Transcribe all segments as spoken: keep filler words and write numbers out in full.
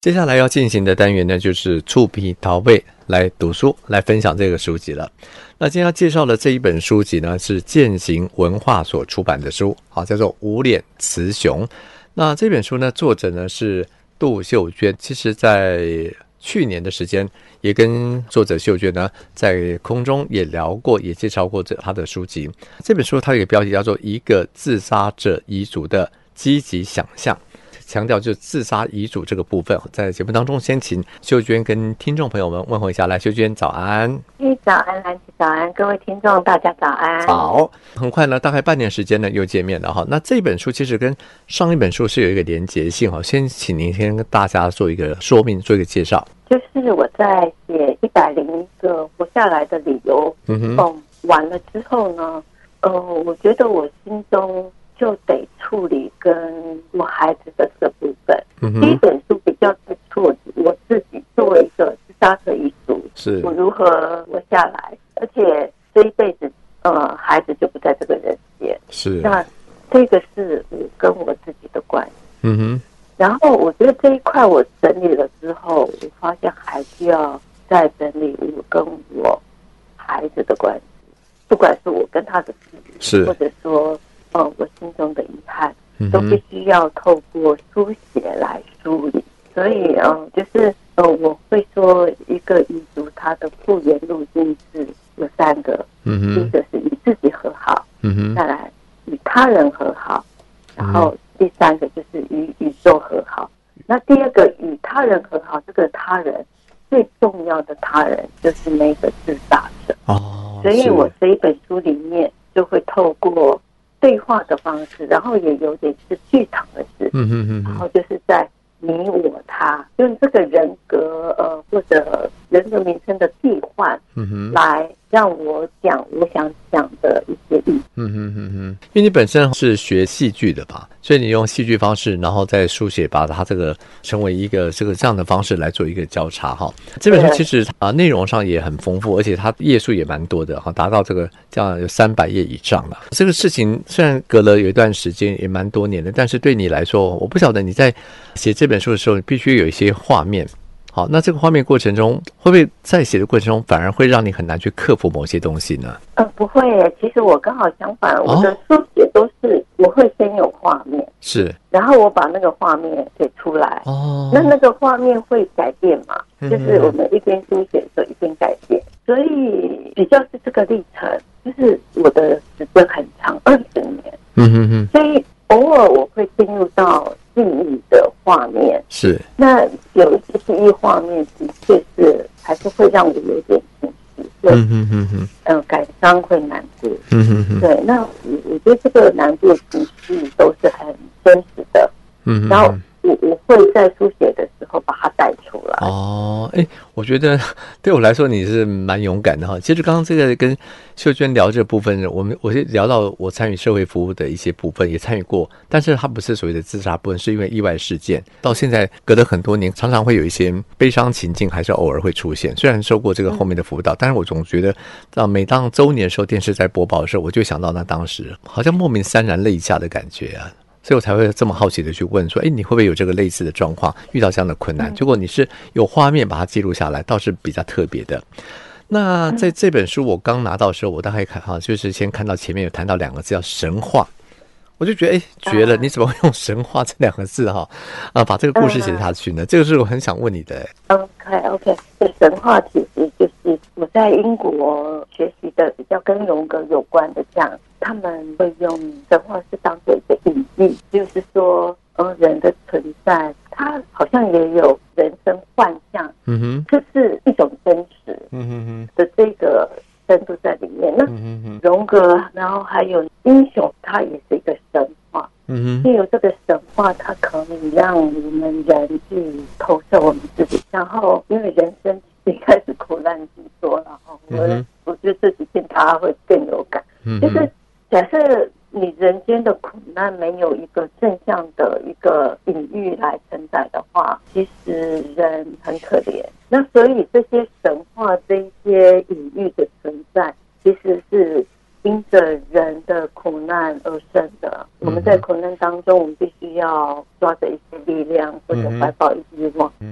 接下来要进行的单元呢，就是触笔陶贝来读书，来分享这个书籍了。那今天要介绍的这一本书籍呢，是践行文化所出版的书，好，叫做《无脸雌雄》。那这本书呢，作者呢是杜秀娟。其实在去年的时间，也跟作者秀娟呢在空中也聊过，也介绍过这他的书籍。这本书它有一个标题叫做《一个自杀者遗嘱的积极想象》。强调就是自杀遗嘱这个部分，在节目当中先请秀娟跟听众朋友们问候一下。来，秀娟早安。 嘿，早安，兰琪早安，各位听众大家早安。 好，很快呢，大概半年时间呢又见面了哈。那这本书其实跟上一本书是有一个连结性哈，先请您先跟大家做一个说明，做一个介绍。 就是我在写一百零一个活下来的理由，嗯哼，完了之后呢，呃，我觉得我心中就得处理跟我孩子的这个部分。嗯、第一本书比较是处理我自己作为一个自杀者遗族，是我如何活下来，而且这一辈子，呃，孩子就不在这个人间。是，那这个是我跟我自己的关系。嗯哼。然后我觉得这一块我整理了之后，我发现还需要再整理我跟我孩子的关系，不管是我跟他的事，是或者说。呃，我心中的遗憾都必须要透过书写来梳理，所以呃，就是呃，我会说一个遗嘱它的复原路径是有三个，嗯哼，第一个是与自己和好，嗯哼，再来与他人和好，然后第三个就是与宇宙和好。那第二个与他人和好，这个他人最重要的他人就是那个自杀者哦，所以我这一本书里面就会透过对话的方式，然后也有点是剧场的事，嗯嗯嗯，然后就是在你我他用这个人格呃或者人格名称的替换，嗯哼，来让我讲我想讲的一些意思。 嗯哼哼哼，因为你本身是学戏剧的吧，所以你用戏剧方式，然后再书写，把它这个成为一个这个这样的方式来做一个交叉哈。这本书其实啊内容上也很丰富，而且它页数也蛮多的哈，达到这个这样有三百页以上了。这个事情虽然隔了有一段时间，也蛮多年的，但是对你来说，我不晓得你在写这本书的时候，你必须有一些画面。好，那这个画面过程中，会不会在写的过程中，反而会让你很难去克服某些东西呢？ 呃，不会耶，其实我刚好相反，我的书写都是我会先有画面，是，然后我把那个画面写出来，哦，那那个画面会改变嘛？嗯、就是我们一边书写的时候一边改变，所以比较是这个历程，就是我的时间很长，二十年，嗯哼哼，所以偶尔我会进入到记忆的画面，是，那有一些记忆画面的确是还是会让我有点情绪，对，嗯哼哼哼，呃，感伤会难过，嗯哼哼，对，那我我觉得这个难过情绪都是很真实的，嗯哼哼，然后我我会在书写的时候把它带出来。 哦，哎，我觉得对我来说你是蛮勇敢的哈。其实刚刚这个跟秀娟聊这部分，我们我是聊到我参与社会服务的一些部分，也参与过，但是它不是所谓的自杀部分，是因为意外事件。到现在隔了很多年，常常会有一些悲伤情境，还是偶尔会出现。虽然受过这个后面的辅导，但是我总觉得，到每当周年的时候，电视在播报的时候，我就想到那当时好像莫名潸然泪下的感觉啊。所以我才会这么好奇的去问说，哎，你会不会有这个类似的状况，遇到这样的困难？结果你是有画面把它记录下来，倒是比较特别的。那在这本书我刚拿到的时候，我大概看哈，就是先看到前面有谈到两个字叫神话，我就觉得哎，绝了！你怎么会用神话这两个字哈啊，把这个故事写下去呢？这个是我很想问你的。 OK OK， 这神话其实就是我在英国学习的比较跟荣格有关的这样。他们会用神话是当做一个隐喻，就是说，呃，人的存在，它好像也有人生幻象，嗯哼，这是一种真实，嗯哼哼的这个深度在里面。那荣格，然后还有英雄，它也是一个神话，嗯哼，借由这个神话，它可以让我们人去投射我们自己，然后因为人生一开始苦难居多，然后我、嗯、我觉得这几天大家会更有感，嗯、就是。假设你人间的苦难没有一个正向的一个隐喻来承载的话，其实人很可怜。那所以这些神话、这些隐喻的存在，其实是因着人的苦难而生的。我们在苦难当中，我们必须要抓着一些力量，或者怀抱一些希望，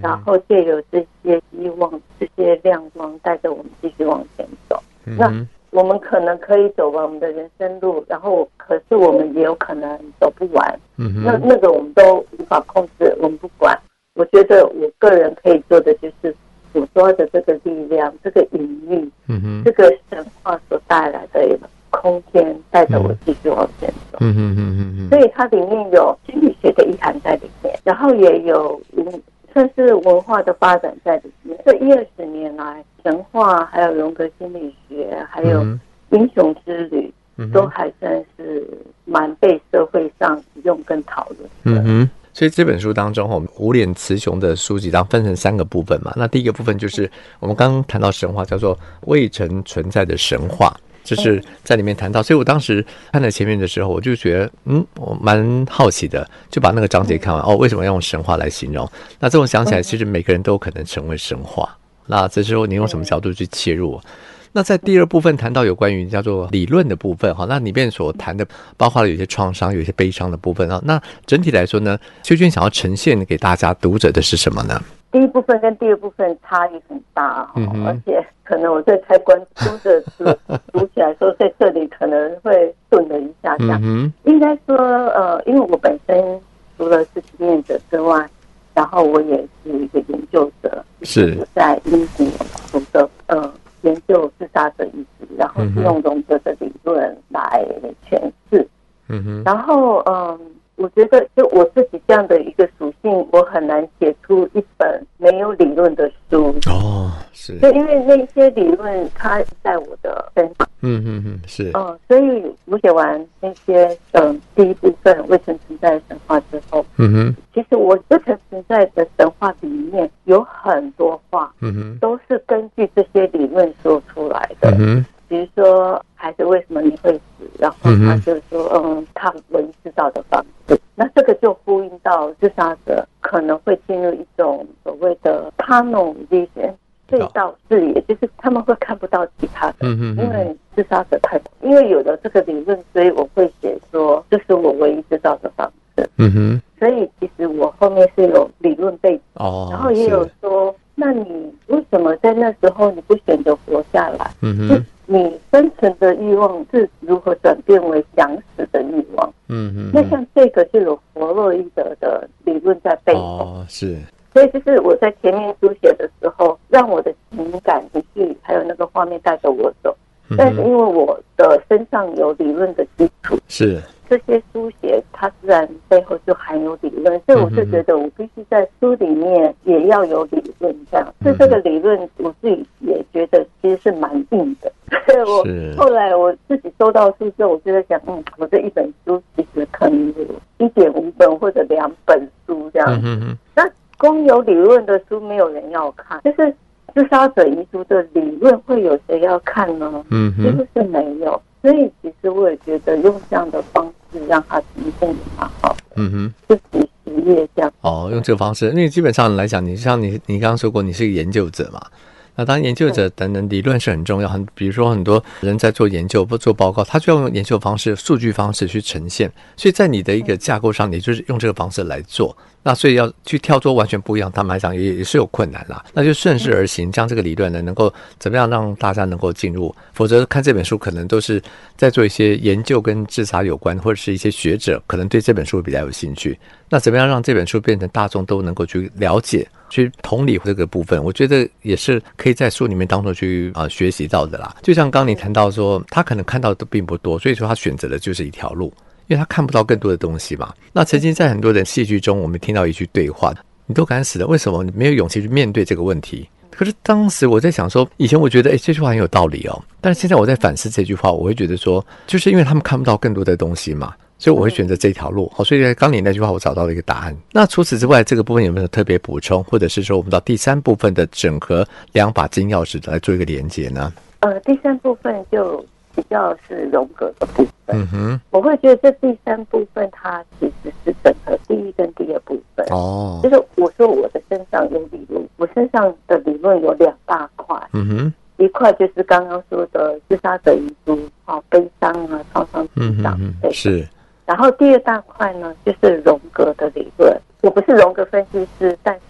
然后借由这些希望、这些亮光，带着我们继续往前走。嗯、那我们可能可以走完我们的人生路，然后可是我们也有可能走不完。嗯、那那个我们都无法控制，我们不管。我觉得我个人可以做的就是捕捉着这个力量，这个隐喻，嗯、这个神话所带来的一个空间，带着我继续往前走。嗯嗯嗯嗯。所以它里面有心理学的意涵在里面，然后也有嗯算是文化的发展在里面。这一二十年来，神话还有荣格心理学，还有英雄之旅，嗯、都还算是蛮被社会上用跟讨论的。嗯哼。 所以这本书当中，我们无脸雌雄的书籍当分成三个部分嘛。那第一个部分就是我们刚刚谈到神话，叫做未曾存在的神话，就是在里面谈到。所以我当时看在前面的时候，我就觉得嗯，我蛮好奇的，就把那个章节看完。哦，为什么要用神话来形容？那这种想起来，其实每个人都有可能成为神话。那这时候你用什么角度去切入？那在第二部分谈到有关于叫做理论的部分，那里面所谈的包括了有些创伤，有些悲伤的部分。那整体来说呢，秀娟想要呈现给大家读者的是什么呢？ 第一部分跟第二部分差异很大、嗯、而且可能我在开关读者读读起来说，在这里可能会顿了一下下、嗯、应该说呃，因为我本身除了是经验者之外，然后我也是一个研究者， 是在英国读的呃研究自杀者意识，然后是用荣格的理论来诠释。嗯哼，然后嗯，我觉得就我自己这样的一个属性，我很难写出一本没有理论的书。 哦，是， 就因为那些理论它在我的身上。 嗯嗯嗯，是。 嗯，所以我写完那些嗯第一部分未曾存在的神话之后，嗯哼，其实我未曾存在的神话里面有很多话，嗯哼，都是根据这些理论说出来的。嗯哼，比如说孩子为什么你会死，然后他就说嗯，他唯一知道的方式。那这个就呼应到自杀者可能会进入一种所谓的 tunnel vision。隧道视野，就是他们会看不到其他的，嗯、因为自杀者太，因为有了这个理论，所以我会写说这是我唯一知道的方式。嗯哼，所以其实我后面是有理论背景，哦，然后也有说，那你为什么在那时候你不选择活下来？嗯哼，你生存的欲望是如何转变为想死的欲望？嗯哼，那像这个就有弗洛伊德的理论在背后， 哦，是。 所以就是我在前面书写的时候，让我的情感情绪还有那个画面带着我走，嗯、但是因为我的身上有理论的基础， 是这些书写它自然背后就含有理论，所以我就觉得我必须在书里面也要有理论，这样。所以这个理论我自己也觉得其实是蛮硬的。所以我后来我自己收到书之后，我就在想，嗯，我这一本书其实可能有一点五本或者两本书这样。嗯哼，那光有理论的书没有人要看，就是自杀者遗书的理论会有谁要看呢？嗯，其实是没有。所以其实我也觉得用这样的方式让它呈现也蛮好的。嗯哼，自己实业这样。 哦，用这个方式，因为基本上来讲，你像你你刚刚说过，你是一个研究者嘛。那当研究者等等理论是很重要，很比如说很多人在做研究不做报告，他就要用研究方式、数据方式去呈现。所以在你的一个架构上，你就是用这个方式来做。那所以要去跳脱完全不一样，他们来讲也也是有困难啦。那就顺势而行，将这个理论呢能够怎么样让大家能够进入，否则看这本书可能都是在做一些研究跟自杀有关，或者是一些学者可能对这本书比较有兴趣。那怎么样让这本书变成大众都能够去了解、去同理这个部分，我觉得也是可以在书里面当中去啊、呃、学习到的啦。就像刚刚你谈到说，他可能看到的都并不多，所以说他选择的就是一条路。因为他看不到更多的东西嘛。那曾经在很多的戏剧中，我们听到一句对话：“你都敢死了，为什么你没有勇气去面对这个问题？”可是当时我在想说，以前我觉得，哎，这句话很有道理哦。但是现在我在反思这句话，我会觉得说，就是因为他们看不到更多的东西嘛，所以我会选择这条路。好，所以刚你那句话，我找到了一个答案。那除此之外，这个部分有没有特别补充，或者是说我们到第三部分的整合两把金钥匙来做一个连结呢？ 呃，第三部分就比较是荣格的部分。嗯哼，我会觉得这第三部分它其实是整合第一跟第二部分。哦，就是我说我的身上有理论，我身上的理论有两大块。嗯哼，一块就是刚刚说的自杀者遗书，好、哦、悲伤啊、创伤成长，嗯哼，是。然后第二大块呢，就是荣格的理论。我不是荣格分析师，但是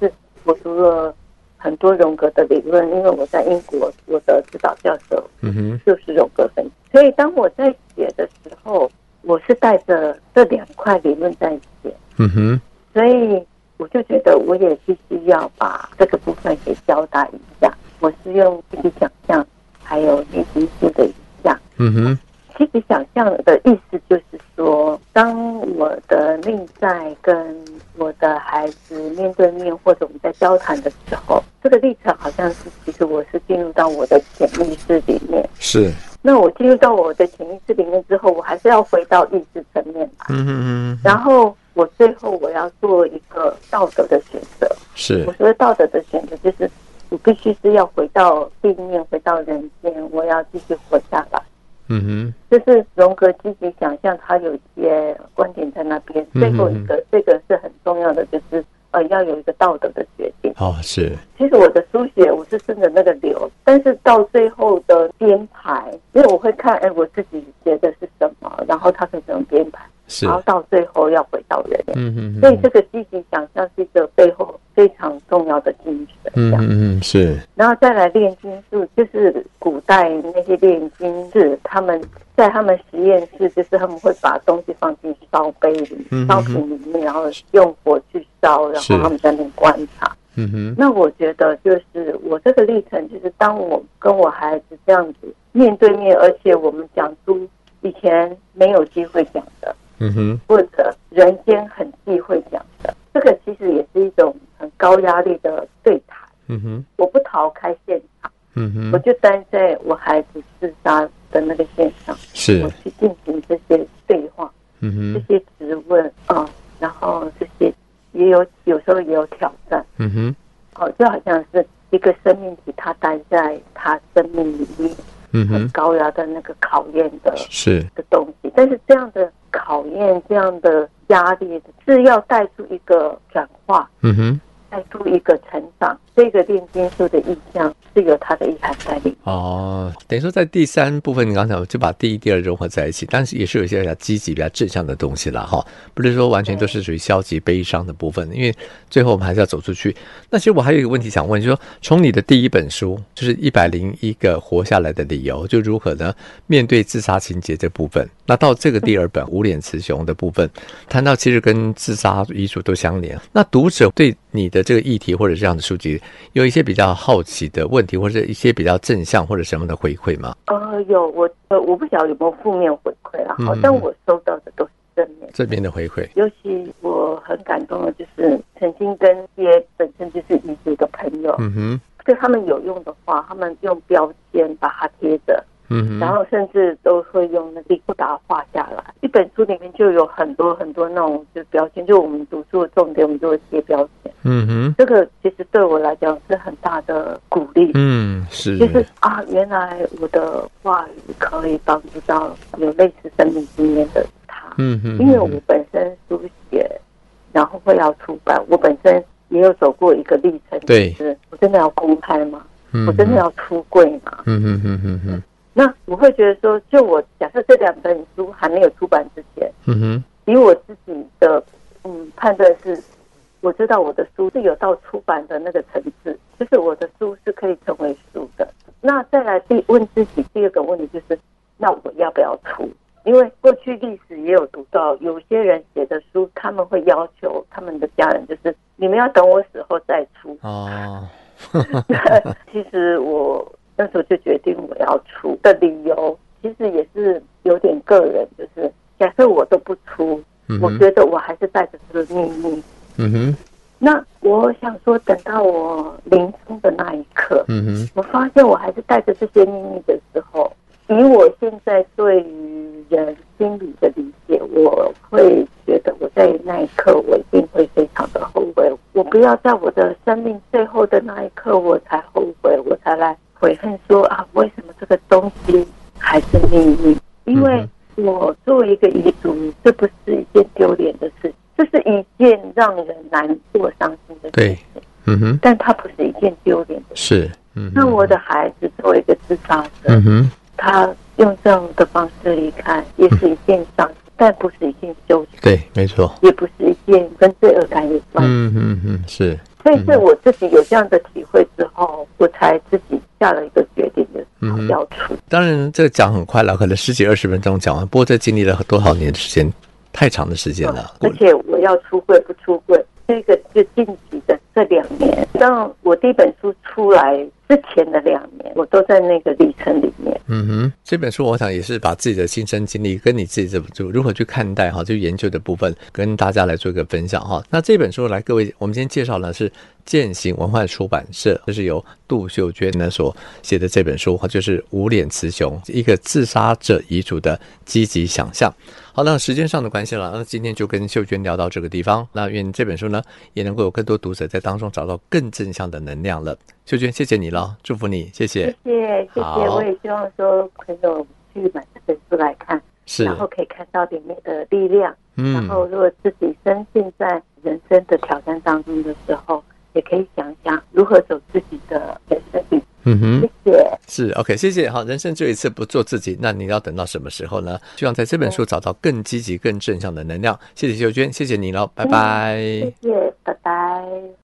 我读了很多荣格的理论，因为我在英国，我的指导教授就是荣格分析，所以当我在写的时候，我是带着这两块理论在写，嗯哼，所以我就觉得我也必须要把这个部分给交代一下。我是用积极想象，还有练习术的影像，嗯哼。积极想象的意思就是说，当我的内在跟我的孩子面对面，或者我们在交谈的时候，这个历程好像是，其实我是进入到我的潜意识里面。是。那我进入到我的潜意识里面之后，我还是要回到意识层面来。嗯嗯嗯。然后我最后我要做一个道德的选择。是。我说道德的选择就是，我必须是要回到地面，回到人间，我要继续活下来。嗯哼，就是荣格积极想象，他有一些观点在那边。最后一个，这个是很重要的，就是呃，要有一个道德的决定。哦，是。其实我的书写我是顺着那个流，但是到最后的编排，因为我会看，哎，我自己写的是什么，然后他可以怎么编排，是，然后到最后要回到人。嗯哼，所以这个积极想象是一个背后非常重要的精神。嗯嗯嗯，是。然后再来炼金术，就是古代那些炼金士，他们在他们实验室，就是他们会把东西放进烧杯里、嗯、烧瓶里面，然后用火去烧，然后他们在那边观察。嗯哼。那我觉得就是我这个历程，就是当我跟我孩子这样子面对面，而且我们讲出以前没有机会讲的，嗯哼，或者人间很忌讳讲的，这个其实也是一种很高压力的对谈。嗯哼，我不逃开现场，嗯哼，我就待在我孩子自杀的那个现场，是我去进行这些对话，嗯哼，这些质问啊、哦，然后这些也有有时候也有挑战，嗯哼，哦，就好像是一个生命体，他待在他生命里面，嗯哼，很高压的那个考验的，是的东西，但是这样的考验，这样的压力是要带出一个转化，嗯哼。带出一个成长，这个炼金术的意象是有它的意涵在里面。哦， 等于说在第三部分，你刚才讲就把第一、第二融合在一起，但是也是有一些比较积极、比较正向的东西啦，哈，不是说完全都是属于消极、悲伤的部分，因为最后我们还是要走出去。那其实我还有一个问题想问，就是说从你的第一本书，就是一百零一个活下来的理由，就如何呢面对自杀情节这部分，那到这个第二本无脸雌雄的部分，谈到其实跟自杀遗嘱都相连。那读者对你的这个议题或者这样的书籍有一些比较好奇的问题，或者一些比较正向或者什么的回馈吗？ 呃，有，我呃我不晓得有没有负面回馈啦，好像我收到的都是正面这边的回馈。 尤其我很感动的就是曾经跟一些本身就是遗族的朋友，嗯哼，对他们有用的话，他们用标签把它贴着。嗯，然后甚至都会用那个把它画下来。一本书里面就有很多很多那种就标签，就我们读书的重点，我们就会贴标签。嗯哼，这个其实对我来讲是很大的鼓励。嗯，是，就是啊，原来我的话语可以帮助到有类似生命经验的他。嗯哼，因为我本身书写，然后会要出版，我本身也有走过一个历程。对，就是我真的要公开吗？嗯，我真的要出柜吗？嗯哼哼哼哼。那我会觉得说，就我假设这两本书还没有出版之前，嗯哼，以我自己的嗯判断是，我知道我的书是有到出版的那个层次，就是我的书是可以成为书的。那再来第问自己第二个问题就是，那我要不要出？因为过去历史也有读到，有些人写的书，他们会要求他们的家人，就是你们要等我死后再出。哦，其实我。那时候就决定我要出的理由，其实也是有点个人，就是假设我都不出，嗯、我觉得我还是带着这个秘密。嗯哼。那我想说，等到我临终的那一刻，嗯哼，我发现我还是带着这些秘密的时候，以我现在对于人心理的理解，我会觉得我在那一刻我一定会非常的后悔。我不要在我的生命最后的那一刻我才后悔，我才来悔恨说啊，为什么这个东西还是秘密？因为我作为一个遗族，这不是一件丢脸的事情，这是一件让人难过、伤心的事情。对，嗯哼，但它不是一件丢脸的事。是，嗯，那我的孩子作为一个自杀者，嗯哼，他用这样的方式离开，也是一件伤心，但不是一件羞耻。对，没错，也不是一件跟罪恶感有关。嗯嗯嗯，是。 所以是我自己有这样的体会之后，我才自己下了一个决定，就是要出。 当然这个讲很快了，可能十几二十分钟讲完，不过这经历了多少年的时间，太长的时间了。 而且我要出柜不出柜，这个就近期的这两年，当我第一本书出来之前的两年，我都在那个历程里面。 嗯哼，这本书我想也是把自己的亲身经历跟你自己的就如何去看待哈，就研究的部分跟大家来做一个分享哈。那这本书来各位，我们今天介绍的是践行文化出版社，这是由杜秀娟呢所写的这本书，就是无脸雌雄，一个自杀者遗嘱的积极想象。好，那时间上的关系了，那今天就跟秀娟聊到这个地方。那愿这本书呢也能够有更多读者在当中找到更正向的能量了。秀娟，谢谢你了，祝福你，谢谢， 谢谢，谢谢。我也希望说朋友去买这本书来看，是，然后可以看到里面的力量。嗯，然后如果自己深陷在人生的挑战当中的时候，也可以想想如何走自己的人生旅程。嗯哼，谢谢。是 OK， 谢谢。好，人生只有一次，不做自己，那你要等到什么时候呢？希望在这本书找到更积极、更正向的能量。谢谢秀娟，谢谢你了，拜拜。嗯，谢谢，拜拜。